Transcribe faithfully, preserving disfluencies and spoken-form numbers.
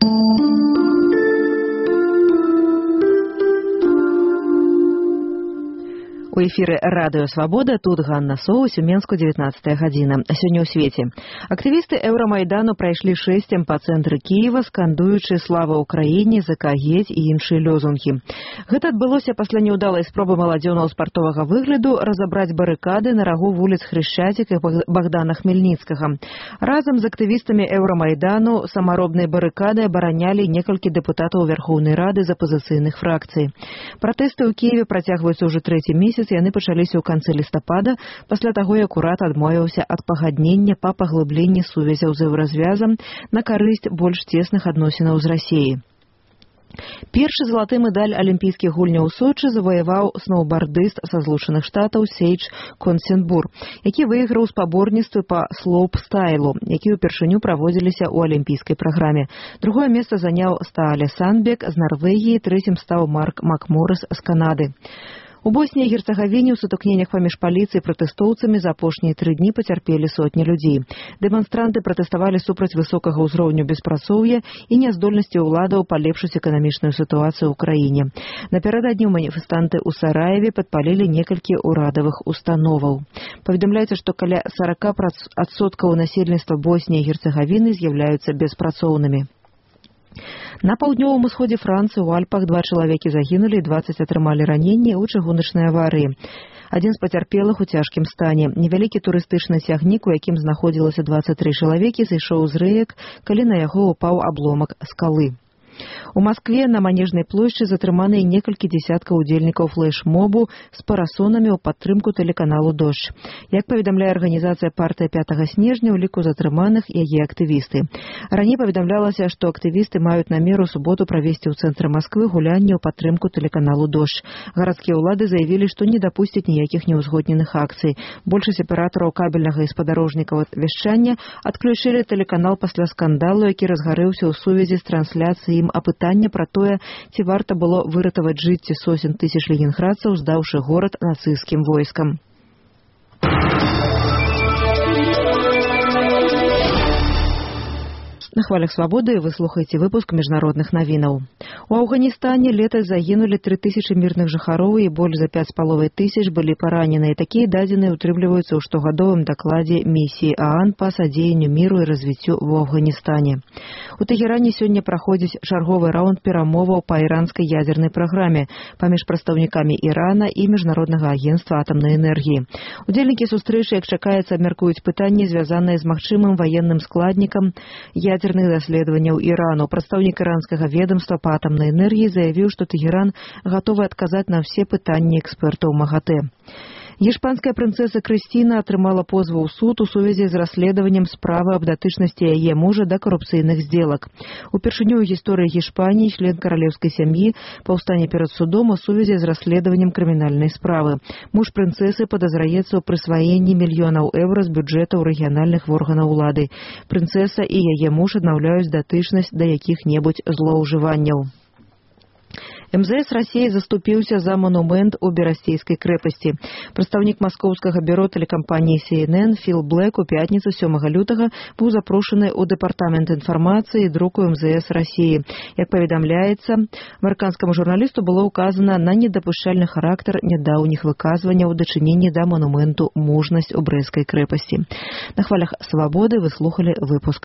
У эфіры радыё Свабода, тут Ганна Соус, у Менску дзевятнаццатая гадзіна. Сёння ў свеце. Актывісты Еўрамайдану прайшлі шэсцем па цэнтры Кіева, скандуючы «Слава Ўкраіне», «Закагедзь» і іншыя лёзунгі. Гэта адбылося пасля няўдалай спробы маладзёнаў спартовага выгляду разабраць барыкады на рагу вуліц Хрышчацік і Богдана Хмельніцкага. Разам з актывістамі Еўрамайдану самаробныя барыкады абаранялі некалькі дэпутатаў Вярхоўнай Рады з апазіцыйных фракцый. Пратэсты ў Кіеве працягваюцца ўжо трэці месяц. Яны пачаліся ў канцы лістапада, пасля таго, як урад адмовіўся ад пагаднення па паглыбленні сувязяў з еўразвязам на карысць больш цесных адносінаў з Расіяй. Першы залаты медаль алімпійскіх гульняў у Сочы заваяваў сноўбардыст са Злучаных Штатаў Сейдж Консенбур, які выйграў спаборніцтвы па слоуп-стайлу, які ўпершыню праводзіліся ў алімпійскай праграме. Другое месца заняў Стаале Сандбек з Нарвегіі, трэцім стаў Марк Макморыс з Канады. У Боснії і Герцагавіне ў сутыкненнях паміж паліцыяй і пратэстоўцамі за апошнія тры дні пацярпелі сотні людзей. Дэманстранты пратэставалі супраць высокага ўзроўню беспрацоўя і няздольнасці ўладаў палепшыць эканамічную сітуацыю ў краіне. Напярэдадні маніфестанты ў Сараеве падпалілі некалькі ўрадавых установаў. Паведамляецца, што каля сорок адсоткаў насельніцтва Босніі і Герцагавіны з'яўляюцца беспрацоўнымі. На паўднёвым усходзе Францыі ў Альпах два чалавекі загінулі і дваццаць атрымалі раненні ў чыгуначнай аварыі. Адзін з пацярпелых у цяжкім стане. Невялікі турыстычны цягнік, у якім знаходзілася дваццаць тры чалавекі, зайшоў з рэек, калі на яго ўпаў абломак скалы. У Маскве на Манежнай плошчы затрыманыя некалькі дзесяткаў удзельнікаў флэш-мобу з парасонамі ў падтрымку тэлеканалу «Дождж». Як паведамляе арганізацыя партыя пятага снежня, у ліку затрыманых яе актывісты. Раней паведамлялася, што актывісты маюць намер у суботу правесці ў цэнтры Масквы гулянне ў падтрымку тэлеканалу «Дождж». Гарадскія ўлады заявілі, што не дапусцяць ніякіх неўзгодненых акцый. Большасць аператараў кабельнага і спадарожнікаў вяшчання адключылі тэлеканал пасля скандалу, які разгарэўся ў сувязі з трансляцыяй ім апытання пра тое, ці варта было выратаваць жыцці сотень тысяч ленінградцаў, здаўшы горад нацысцкім войскам. На хвалях Свабоды вы слухаеце выпуск міжнародных навінаў. У Афганістане летась загінулі тры тысячы мірных жыхароў і больш за пяць з паловай тысяч былі параненыя. Такія дадзеныя ўтрымліваюцца ў штогадовым дакладзе місіі ААН па садзеянню міру і развіццю ў Афганістане. У Тэгеране сёння праходзіць чарговы раунд перамоваў па іранскай ядзернай праграме паміж прадстаўнікамі Ірана і Міжнароднага агенцтва атамнай энергіі. Удзельнікі сустрэчы, як чакаецца, абмяркуюць пытанні, звязаныя з магчымым ваенным складнікам ядзерных даследаванняў Ірану. Прадстаўнік іранскага ведамства па атамнай энергіі заявіў, што Тэгеран гатовы адказаць на ўсе пытанні экспертаў МАГАТЭ. Іспанская прынцэса Крысціна атрымала позву ў суд у сувязі з расследаваннем справы аб датычнасці яе мужа да карупцыйных здзелак. Упершыню ў гісторыі Іспаніі член каралеўскай сям'і паўстане перад судом у сувязі з расследаваннем крымінальнай справы. Муж прынцэсы падазраецца ў прысваенні мільёнаў еўра з бюджэтаў рэгіянальных органаў улады. Прынцэса і яе муж аднаўляюць датычнасць да якіх-небудзь злоўжыванняў. эм зэ эс Расіі заступіўся за манумент у Берасцейскай крэпасці. Прадстаўнік маскоўскага бюро тэлекампаніі Си Эн Эн Філ Блэк у пятніцу сёмага лютага быў запрошаны ў дэпартамент інфармацыі і друку эм зэ эс Расіі. Як паведамляецца, амерыканскаму журналісту было ўказана на недапушчальны характар нядаўніх выказванняў у дачыненні да манументу «Мужнасць у Брэсцкай крэпасці». На хвалях Свабоды вы слухалі выпуск